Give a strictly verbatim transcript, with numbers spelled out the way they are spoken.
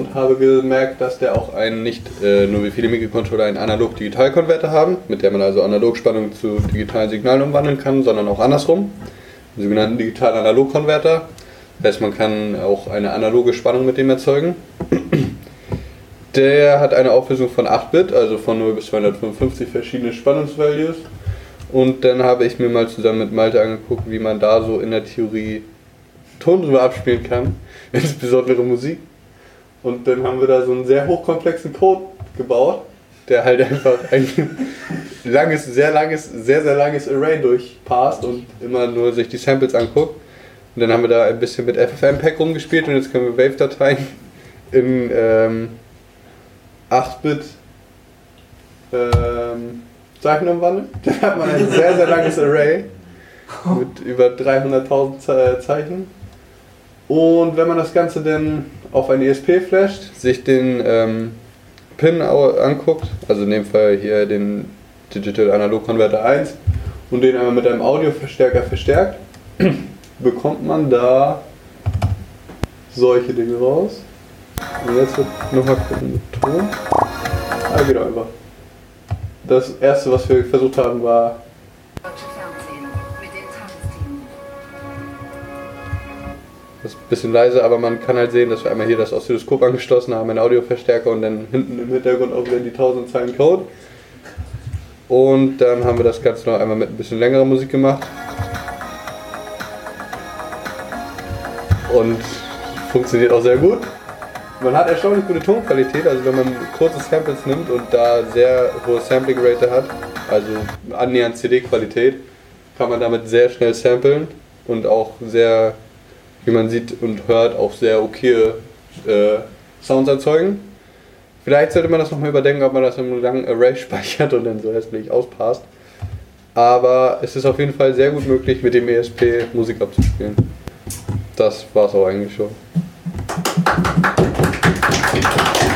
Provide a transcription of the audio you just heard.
und habe gemerkt, dass der auch einen nicht äh, nur wie viele MIDI-Controller einen Analog-Digital-Konverter haben, mit der man also Analogspannung zu digitalen Signalen umwandeln kann, sondern auch andersrum, den sogenannten Digital-Analog-Konverter. Das heißt, man kann auch eine analoge Spannung mit dem erzeugen. Der hat eine Auflösung von acht Bit, also von null bis zweihundertfünfundfünfzig verschiedene Spannungsvalues. Und dann habe ich mir mal zusammen mit Malte angeguckt, wie man da so in der Theorie Ton drüber abspielen kann, insbesondere Musik. Und dann haben wir da so einen sehr hochkomplexen Code gebaut, der halt einfach ein langes, sehr langes, sehr, sehr langes Array durchpasst und immer nur sich die Samples anguckt. Und dann haben wir da ein bisschen mit F F M Pack rumgespielt und jetzt können wir Wave-Dateien in ähm, acht Bit ähm, Zeichen umwandeln. Dann hat man ein sehr, sehr langes Array mit über dreihunderttausend Zeichen. Und wenn man das Ganze dann auf ein E S P flasht, sich den ähm, Pin anguckt, also in dem Fall hier den Digital Analog Converter eins und den einmal mit einem Audioverstärker verstärkt, bekommt man da solche Dinge raus. Und jetzt wird nochmal gucken mit Ton. Ah, geht einfach. Das erste, was wir versucht haben, war das ist ein bisschen leise, aber man kann halt sehen, dass wir einmal hier das Oszilloskop angeschlossen haben, einen Audioverstärker und dann hinten im Hintergrund auch wieder die tausend Zeilen Code. Und dann haben wir das Ganze noch einmal mit ein bisschen längerer Musik gemacht. Und funktioniert auch sehr gut. Man hat erstaunlich gute Tonqualität, also wenn man kurze Samples nimmt und da sehr hohe Sampling Rate hat, also annähernd C D-Qualität, kann man damit sehr schnell samplen und auch sehr, wie man sieht und hört, auch sehr okay äh, Sounds erzeugen. Vielleicht sollte man das nochmal überdenken, ob man das in einem langen Array speichert und dann so hässlich auspasst. Aber es ist auf jeden Fall sehr gut möglich, mit dem E S P Musik abzuspielen. Das war's auch eigentlich schon.